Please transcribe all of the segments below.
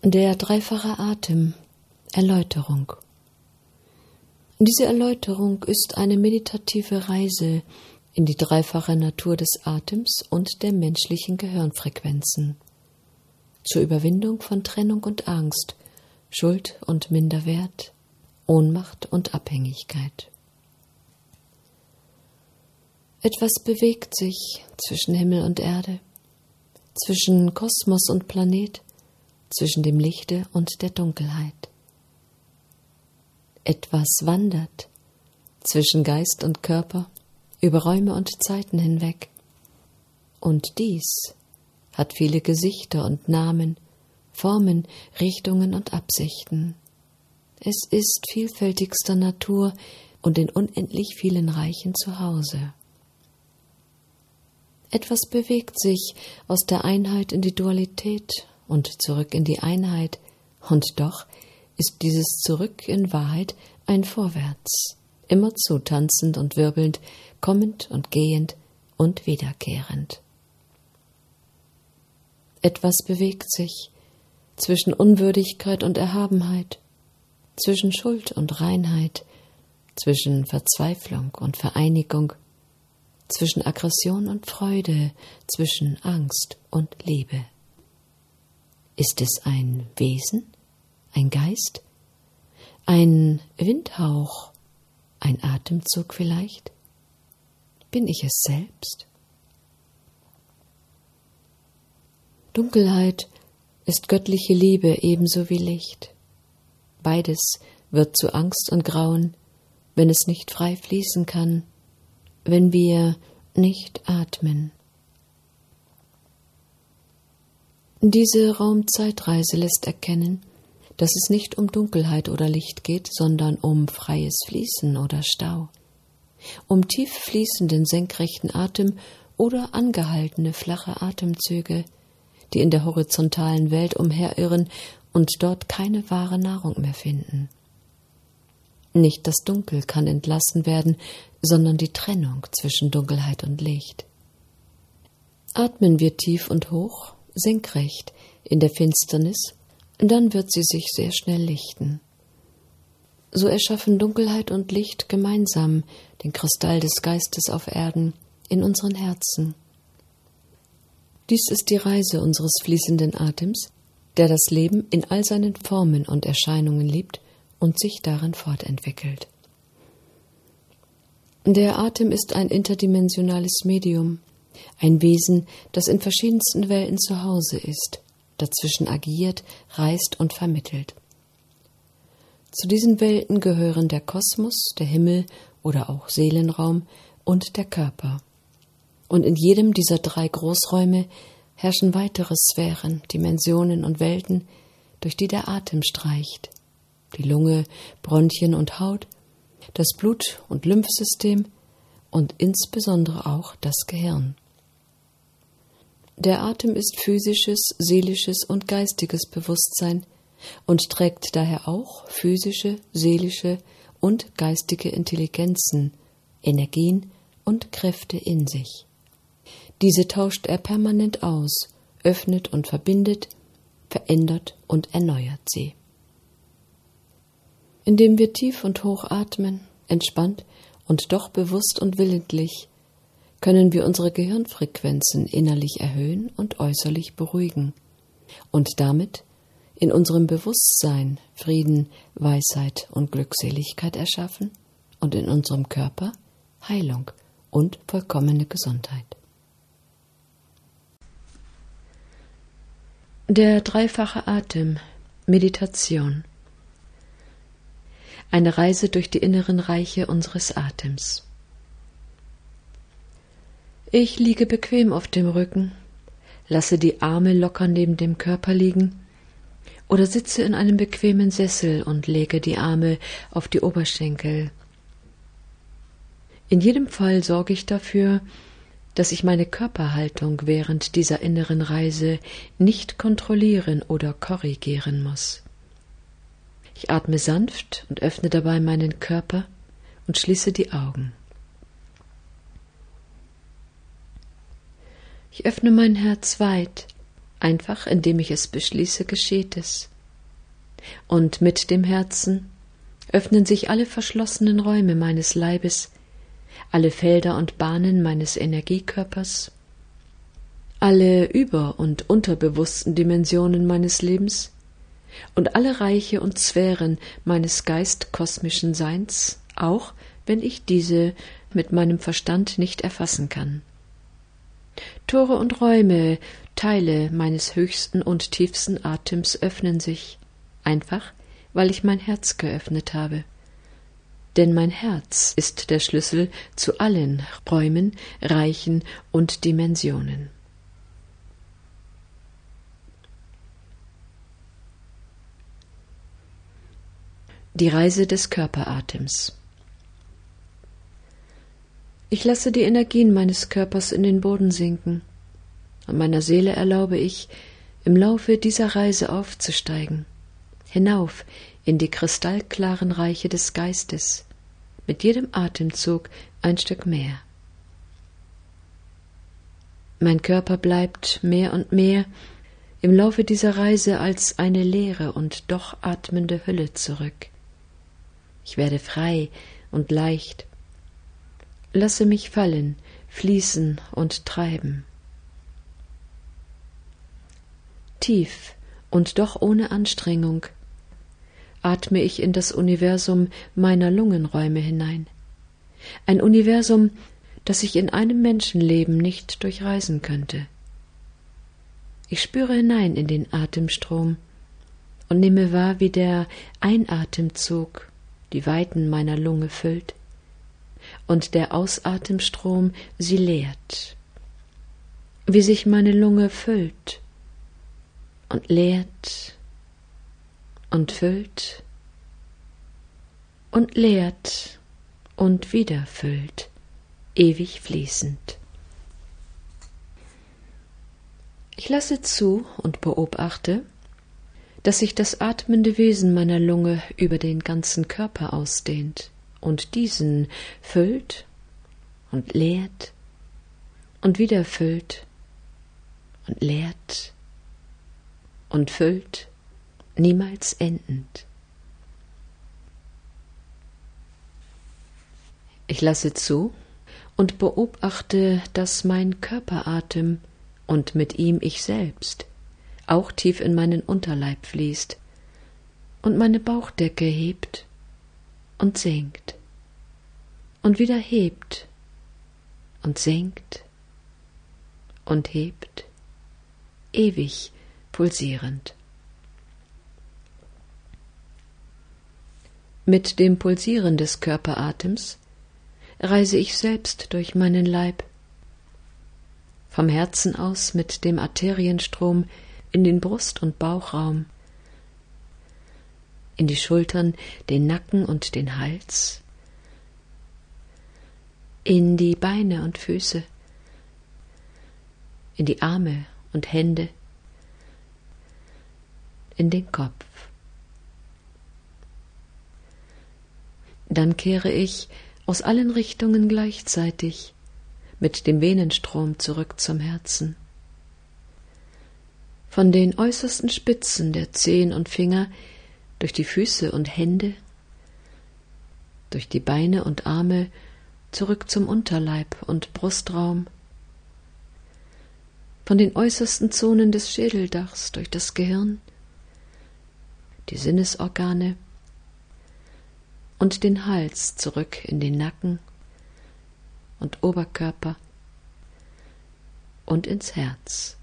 Der dreifache Atem, Erläuterung. Diese Erläuterung ist eine meditative Reise in die dreifache Natur des Atems und der menschlichen Gehirnfrequenzen, zur Überwindung von Trennung und Angst, Schuld und Minderwert, Ohnmacht und Abhängigkeit. Etwas bewegt sich zwischen Himmel und Erde, zwischen Kosmos und Planet, zwischen dem Lichte und der Dunkelheit. Etwas wandert zwischen Geist und Körper, über Räume und Zeiten hinweg. Und dies hat viele Gesichter und Namen, Formen, Richtungen und Absichten. Es ist vielfältigster Natur und in unendlich vielen Reichen zu Hause. Etwas bewegt sich aus der Einheit in die Dualität und zurück in die Einheit, und doch ist dieses Zurück in Wahrheit ein Vorwärts, immerzu tanzend und wirbelnd, kommend und gehend und wiederkehrend. Etwas bewegt sich zwischen Unwürdigkeit und Erhabenheit, zwischen Schuld und Reinheit, zwischen Verzweiflung und Vereinigung, zwischen Aggression und Freude, zwischen Angst und Liebe. Ist es ein Wesen, ein Geist, ein Windhauch, ein Atemzug vielleicht? Bin ich es selbst? Dunkelheit ist göttliche Liebe ebenso wie Licht. Beides wird zu Angst und Grauen, wenn es nicht frei fließen kann, wenn wir nicht atmen. Diese Raumzeitreise lässt erkennen, dass es nicht um Dunkelheit oder Licht geht, sondern um freies Fließen oder Stau, um tief fließenden senkrechten Atem oder angehaltene flache Atemzüge, die in der horizontalen Welt umherirren und dort keine wahre Nahrung mehr finden. Nicht das Dunkel kann entlassen werden, sondern die Trennung zwischen Dunkelheit und Licht. Atmen wir tief und hoch, senkrecht in der Finsternis, dann wird sie sich sehr schnell lichten. So erschaffen Dunkelheit und Licht gemeinsam den Kristall des Geistes auf Erden, in unseren Herzen. Dies ist die Reise unseres fließenden Atems, der das Leben in all seinen Formen und Erscheinungen liebt und sich darin fortentwickelt. Der Atem ist ein interdimensionales Medium, ein Wesen, das in verschiedensten Welten zu Hause ist, dazwischen agiert, reist und vermittelt. Zu diesen Welten gehören der Kosmos, der Himmel oder auch Seelenraum und der Körper. Und in jedem dieser 3 Großräume herrschen weitere Sphären, Dimensionen und Welten, durch die der Atem streicht. Die Lunge, Bronchien und Haut, das Blut- und Lymphsystem und insbesondere auch das Gehirn. Der Atem ist physisches, seelisches und geistiges Bewusstsein und trägt daher auch physische, seelische und geistige Intelligenzen, Energien und Kräfte in sich. Diese tauscht er permanent aus, öffnet und verbindet, verändert und erneuert sie. Indem wir tief und hoch atmen, entspannt und doch bewusst und willentlich, können wir unsere Gehirnfrequenzen innerlich erhöhen und äußerlich beruhigen und damit in unserem Bewusstsein Frieden, Weisheit und Glückseligkeit erschaffen und in unserem Körper Heilung und vollkommene Gesundheit. Der dreifache Atem, Meditation. Eine Reise durch die inneren Reiche unseres Atems. Ich liege bequem auf dem Rücken, lasse die Arme locker neben dem Körper liegen oder sitze in einem bequemen Sessel und lege die Arme auf die Oberschenkel. In jedem Fall sorge ich dafür, dass ich meine Körperhaltung während dieser inneren Reise nicht kontrollieren oder korrigieren muss. Ich atme sanft und öffne dabei meinen Körper und schließe die Augen. Ich öffne mein Herz weit, einfach indem ich es beschließe, geschieht es. und mit dem Herzen öffnen sich alle verschlossenen Räume meines Leibes, alle Felder und Bahnen meines Energiekörpers, alle über- und unterbewussten Dimensionen meines Lebens und alle Reiche und Sphären meines geistkosmischen Seins, auch wenn ich diese mit meinem Verstand nicht erfassen kann. Tore und Räume, Teile meines höchsten und tiefsten Atems öffnen sich, einfach weil ich mein Herz geöffnet habe. Denn mein Herz ist der Schlüssel zu allen Räumen, Reichen und Dimensionen. Die Reise des Körperatems. Ich lasse die Energien meines Körpers in den Boden sinken, und meiner Seele erlaube ich, im Laufe dieser Reise aufzusteigen, hinauf in die kristallklaren Reiche des Geistes, mit jedem Atemzug ein Stück mehr. Mein Körper bleibt mehr und mehr im Laufe dieser Reise als eine leere und doch atmende Hülle zurück. Ich werde frei und leicht, lasse mich fallen, fließen und treiben. Tief und doch ohne Anstrengung atme ich in das Universum meiner Lungenräume hinein. Ein Universum, das ich in einem Menschenleben nicht durchreisen könnte. Ich spüre hinein in den Atemstrom und nehme wahr, wie der Einatemzug die Weiten meiner Lunge füllt und der Ausatemstrom sie leert. Wie sich meine Lunge füllt und leert und füllt und leert und wieder füllt, ewig fließend. Ich lasse zu und beobachte, dass sich das atmende Wesen meiner Lunge über den ganzen Körper ausdehnt und diesen füllt und leert und wieder füllt und leert und füllt, niemals endend. Ich lasse zu und beobachte, dass mein Körperatem und mit ihm ich selbst auch tief in meinen Unterleib fließt und meine Bauchdecke hebt und sinkt und wieder hebt und sinkt und hebt, ewig pulsierend. Mit dem Pulsieren des Körperatems reise ich selbst durch meinen Leib, vom Herzen aus mit dem Arterienstrom in den Brust- und Bauchraum, in die Schultern, den Nacken und den Hals, in die Beine und Füße, in die Arme und Hände, in den Kopf. Dann kehre ich aus allen Richtungen gleichzeitig mit dem Venenstrom zurück zum Herzen. Von den äußersten Spitzen der Zehen und Finger, durch die Füße und Hände, durch die Beine und Arme, zurück zum Unterleib und Brustraum, von den äußersten Zonen des Schädeldachs durch das Gehirn, die Sinnesorgane und den Hals zurück in den Nacken und Oberkörper und ins Herz.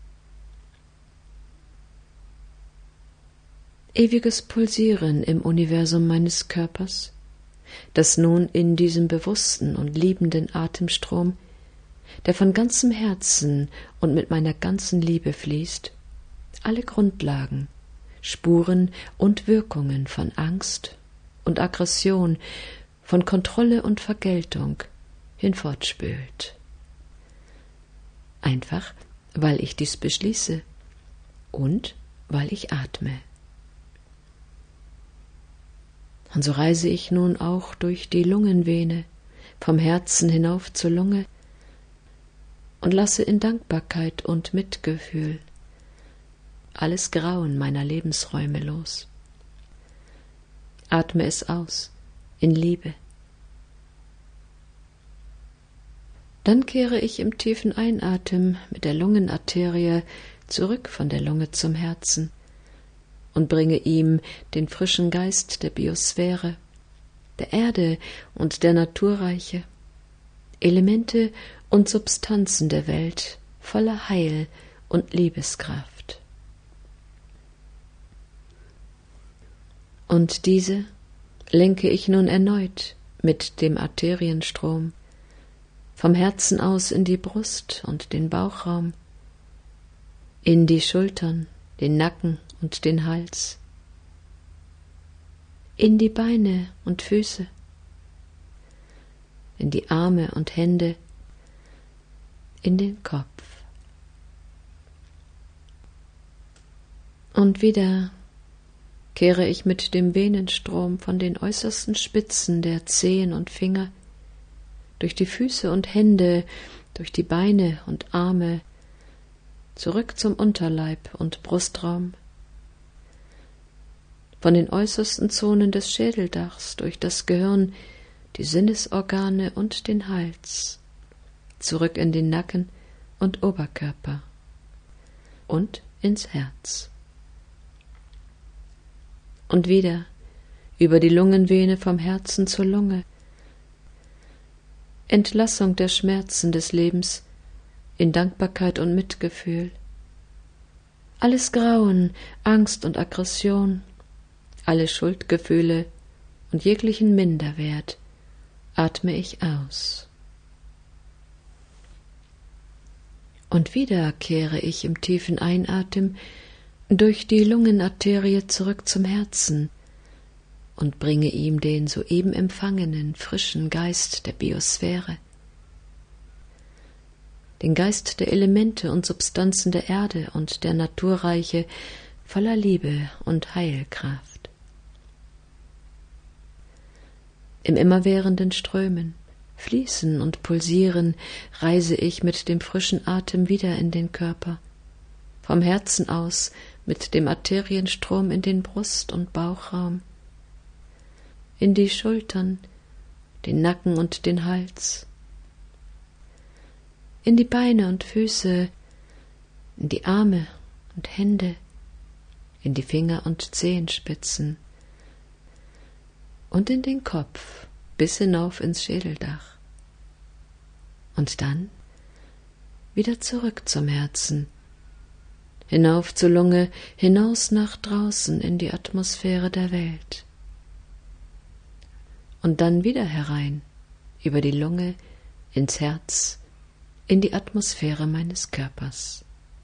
Ewiges Pulsieren im Universum meines Körpers, das nun in diesem bewussten und liebenden Atemstrom, der von ganzem Herzen und mit meiner ganzen Liebe fließt, alle Grundlagen, Spuren und Wirkungen von Angst und Aggression, von Kontrolle und Vergeltung hinfortspült. Einfach, weil ich dies beschließe und weil ich atme. Und so reise ich nun auch durch die Lungenvene, vom Herzen hinauf zur Lunge und lasse in Dankbarkeit und Mitgefühl alles Grauen meiner Lebensräume los. Atme es aus in Liebe. Dann kehre ich im tiefen Einatmen mit der Lungenarterie zurück von der Lunge zum Herzen und bringe ihm den frischen Geist der Biosphäre, der Erde und der Naturreiche, Elemente und Substanzen der Welt voller Heil und Liebeskraft. Und diese lenke ich nun erneut mit dem Arterienstrom vom Herzen aus in die Brust und den Bauchraum, in die Schultern, den Nacken und den Hals, in die Beine und Füße, in die Arme und Hände, in den Kopf. Und wieder kehre ich mit dem Venenstrom von den äußersten Spitzen der Zehen und Finger durch die Füße und Hände, durch die Beine und Arme, zurück zum Unterleib und Brustraum, von den äußersten Zonen des Schädeldachs, durch das Gehirn, die Sinnesorgane und den Hals, zurück in den Nacken und Oberkörper und ins Herz. Und wieder über die Lungenvene vom Herzen zur Lunge, Entlassung der Schmerzen des Lebens in Dankbarkeit und Mitgefühl. Alles Grauen, Angst und Aggression, alle Schuldgefühle und jeglichen Minderwert atme ich aus. Und wieder kehre ich im tiefen Einatmen durch die Lungenarterie zurück zum Herzen und bringe ihm den soeben empfangenen, frischen Geist der Biosphäre, den Geist der Elemente und Substanzen der Erde und der Naturreiche voller Liebe und Heilkraft. Im immerwährenden Strömen, Fließen und Pulsieren reise ich mit dem frischen Atem wieder in den Körper, vom Herzen aus mit dem Arterienstrom in den Brust- und Bauchraum, in die Schultern, den Nacken und den Hals, in die Beine und Füße, in die Arme und Hände, in die Finger und Zehenspitzen und in den Kopf bis hinauf ins Schädeldach. Und dann wieder zurück zum Herzen, hinauf zur Lunge, hinaus nach draußen in die Atmosphäre der Welt. Und dann wieder herein, über die Lunge, ins Herz, in die Atmosphäre meines Körpers.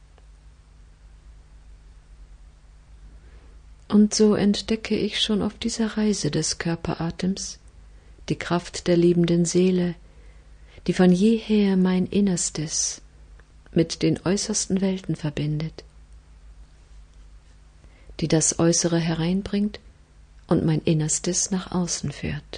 Und so entdecke ich schon auf dieser Reise des Körperatems die Kraft der liebenden Seele, die von jeher mein Innerstes mit den äußersten Welten verbindet, die das Äußere hereinbringt und mein Innerstes nach außen führt.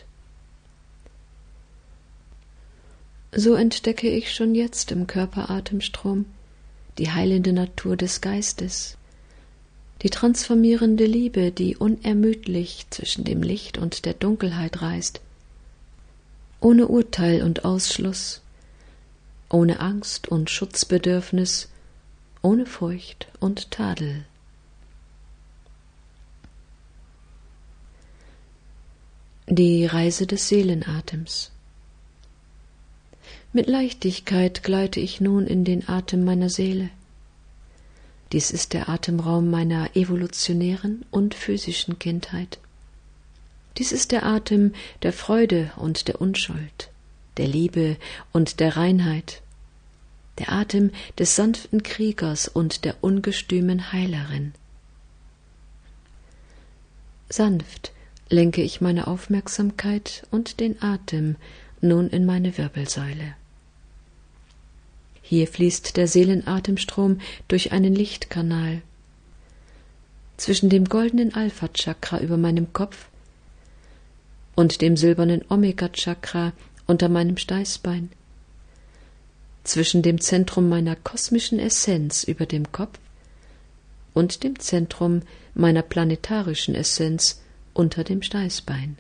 So entdecke ich schon jetzt im Körperatemstrom die heilende Natur des Geistes, die transformierende Liebe, die unermüdlich zwischen dem Licht und der Dunkelheit reist, ohne Urteil und Ausschluss, ohne Angst und Schutzbedürfnis, ohne Furcht und Tadel. Die Reise des Seelenatems. Mit Leichtigkeit gleite ich nun in den Atem meiner Seele. Dies ist der Atemraum meiner evolutionären und physischen Kindheit. Dies ist der Atem der Freude und der Unschuld, der Liebe und der Reinheit, der Atem des sanften Kriegers und der ungestümen Heilerin. Sanft lenke ich meine Aufmerksamkeit und den Atem nun in meine Wirbelsäule. Hier fließt der Seelenatemstrom durch einen Lichtkanal. Zwischen dem goldenen Alpha-Chakra über meinem Kopf und dem silbernen Omega-Chakra unter meinem Steißbein, zwischen dem Zentrum meiner kosmischen Essenz über dem Kopf und dem Zentrum meiner planetarischen Essenz unter dem Steißbein.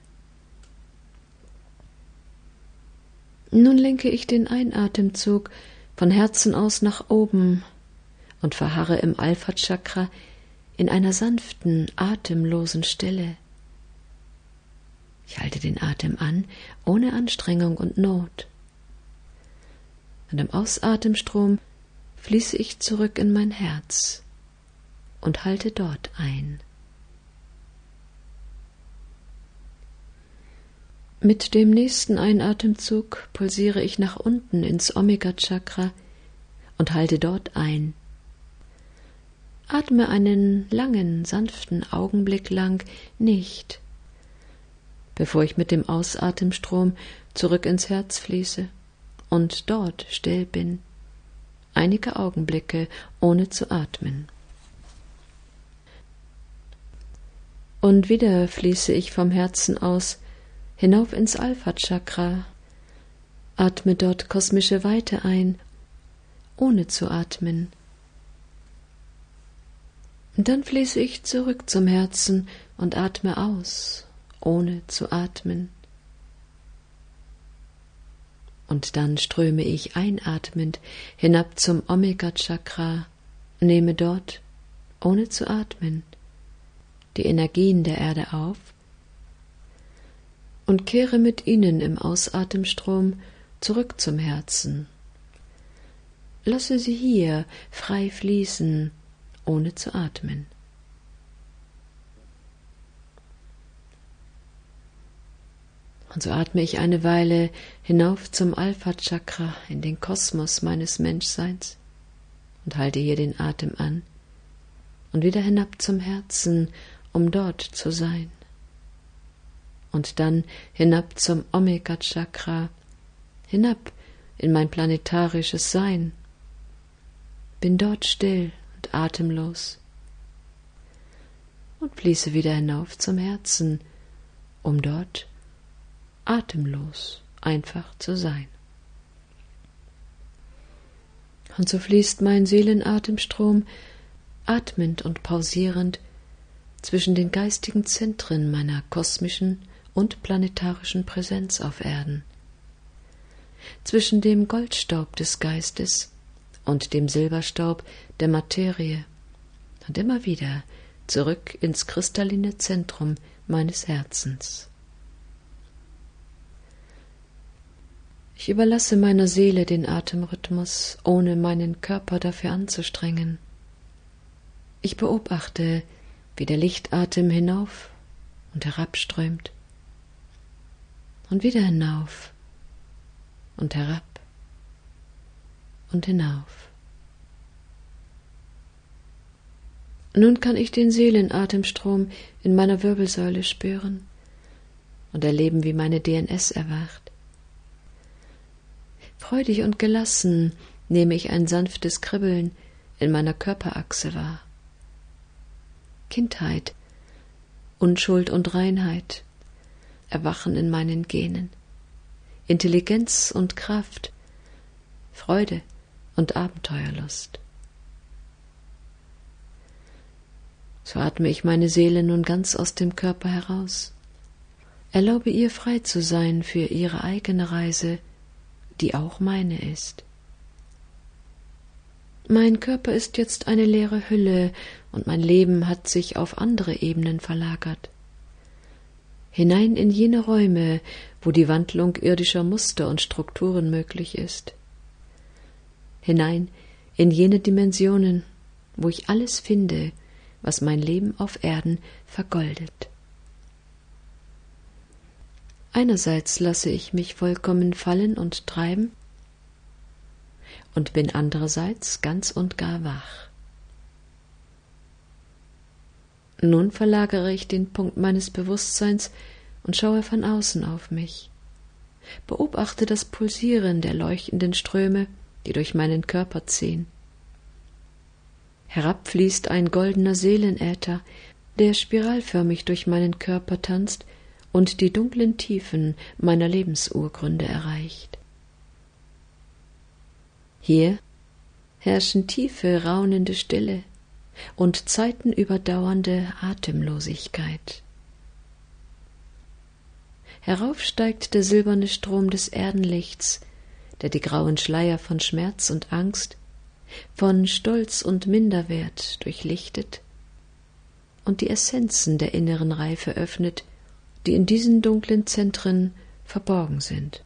Nun lenke ich den Einatemzug von Herzen aus nach oben und verharre im Alpha-Chakra in einer sanften, atemlosen Stille. Ich halte den Atem an, ohne Anstrengung und Not. Und im Ausatemstrom fließe ich zurück in mein Herz und halte dort ein. Mit dem nächsten Einatemzug pulsiere ich nach unten ins Omega-Chakra und halte dort ein. Atme einen langen, sanften Augenblick lang nicht, bevor ich mit dem Ausatemstrom zurück ins Herz fließe und dort still bin, einige Augenblicke ohne zu atmen. Und wieder fließe ich vom Herzen aus hinauf ins Alpha-Chakra, atme dort kosmische Weite ein, ohne zu atmen. Und dann fließe ich zurück zum Herzen und atme aus, ohne zu atmen. Und dann ströme ich einatmend hinab zum Omega-Chakra, nehme dort, ohne zu atmen, die Energien der Erde auf und kehre mit ihnen im Ausatemstrom zurück zum Herzen. Lasse sie hier frei fließen, ohne zu atmen. Und so atme ich eine Weile hinauf zum Alpha-Chakra in den Kosmos meines Menschseins und halte hier den Atem an und wieder hinab zum Herzen, um dort zu sein. Und dann hinab zum Omega-Chakra, hinab in mein planetarisches Sein. Bin dort still und atemlos und fließe wieder hinauf zum Herzen, um dort atemlos einfach zu sein. Und so fließt mein Seelenatemstrom atmend und pausierend zwischen den geistigen Zentren meiner kosmischen und planetarischen Präsenz auf Erden, zwischen dem Goldstaub des Geistes und dem Silberstaub der Materie und immer wieder zurück ins kristalline Zentrum meines Herzens. Ich überlasse meiner Seele den Atemrhythmus, ohne meinen Körper dafür anzustrengen. Ich beobachte, wie der Lichtatem hinauf und herabströmt und wieder hinauf und herab und hinauf. Nun kann ich den Seelenatemstrom in meiner Wirbelsäule spüren und erleben, wie meine DNS erwacht. Freudig und gelassen nehme ich ein sanftes Kribbeln in meiner Körperachse wahr. Kindheit, Unschuld und Reinheit erwachen in meinen Genen. Intelligenz und Kraft, Freude und Abenteuerlust. So atme ich meine Seele nun ganz aus dem Körper heraus. Erlaube ihr, frei zu sein für ihre eigene Reise, die auch meine ist. Mein Körper ist jetzt eine leere Hülle und mein Leben hat sich auf andere Ebenen verlagert. Hinein in jene Räume, wo die Wandlung irdischer Muster und Strukturen möglich ist. Hinein in jene Dimensionen, wo ich alles finde, was mein Leben auf Erden vergoldet. Einerseits lasse ich mich vollkommen fallen und treiben und bin andererseits ganz und gar wach. Nun verlagere ich den Punkt meines Bewusstseins und schaue von außen auf mich. Beobachte das Pulsieren der leuchtenden Ströme, die durch meinen Körper ziehen. Herab fließt ein goldener Seelenäther, der spiralförmig durch meinen Körper tanzt und die dunklen Tiefen meiner Lebensurgründe erreicht. Hier herrschen tiefe, raunende Stille und zeitenüberdauernde Atemlosigkeit. Herauf steigt der silberne Strom des Erdenlichts, der die grauen Schleier von Schmerz und Angst, von Stolz und Minderwert durchlichtet und die Essenzen der inneren Reife öffnet, die in diesen dunklen Zentren verborgen sind.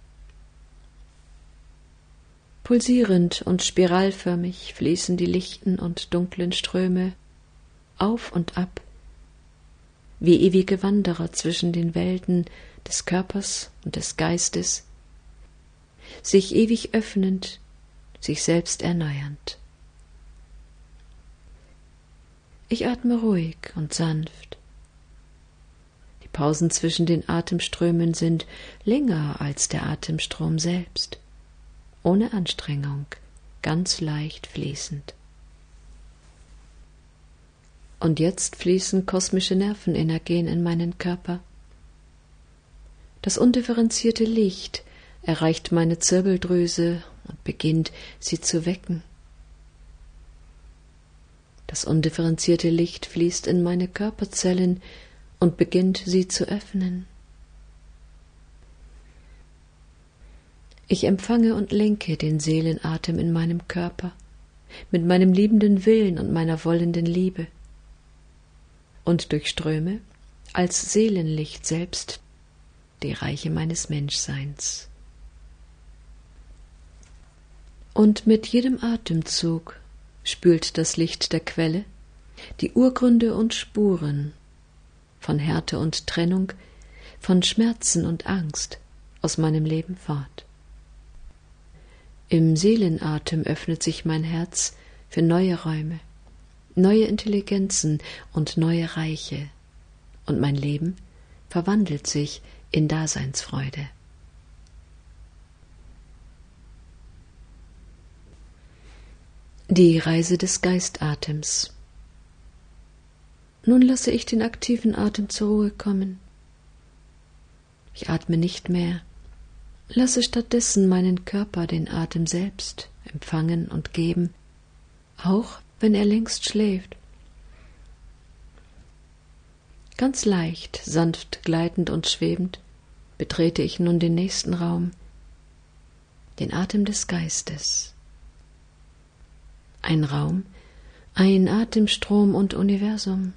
Pulsierend und spiralförmig fließen die lichten und dunklen Ströme auf und ab, wie ewige Wanderer zwischen den Welten des Körpers und des Geistes, sich ewig öffnend, sich selbst erneuernd. Ich atme ruhig und sanft. Die Pausen zwischen den Atemströmen sind länger als der Atemstrom selbst, ohne Anstrengung, ganz leicht fließend. Und jetzt fließen kosmische Nervenenergien in meinen Körper. Das undifferenzierte Licht erreicht meine Zirbeldrüse und beginnt, sie zu wecken. Das undifferenzierte Licht fließt in meine Körperzellen und beginnt, sie zu öffnen. Ich empfange und lenke den Seelenatem in meinem Körper, mit meinem liebenden Willen und meiner wollenden Liebe, und durchströme als Seelenlicht selbst die Reiche meines Menschseins. Und mit jedem Atemzug spült das Licht der Quelle die Urgründe und Spuren von Härte und Trennung, von Schmerzen und Angst aus meinem Leben fort. Im Seelenatem öffnet sich mein Herz für neue Räume, neue Intelligenzen und neue Reiche, und mein Leben verwandelt sich in Daseinsfreude. Die Reise des Geistatems. Nun lasse ich den aktiven Atem zur Ruhe kommen. Ich atme nicht mehr, lasse stattdessen meinen Körper den Atem selbst empfangen und geben, auch wenn er längst schläft. Ganz leicht, sanft gleitend und schwebend betrete ich nun den nächsten Raum, den Atem des Geistes. Ein Raum, ein Atemstrom und Universum,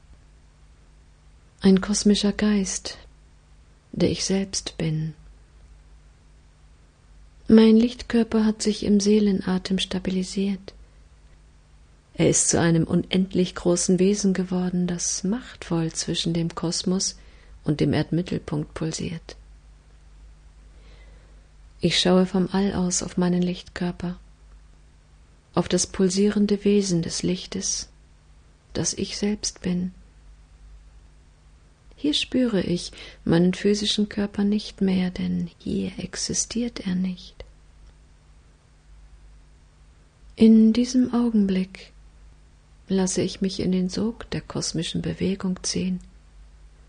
ein kosmischer Geist, der ich selbst bin. Mein Lichtkörper hat sich im Seelenatem stabilisiert. Er ist zu einem unendlich großen Wesen geworden, das machtvoll zwischen dem Kosmos und dem Erdmittelpunkt pulsiert. Ich schaue vom All aus auf meinen Lichtkörper, auf das pulsierende Wesen des Lichtes, das ich selbst bin. Hier spüre ich meinen physischen Körper nicht mehr, denn hier existiert er nicht. In diesem Augenblick lasse ich mich in den Sog der kosmischen Bewegung ziehen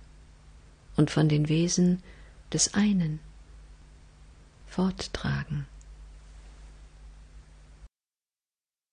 und von den Wesen des einen forttragen.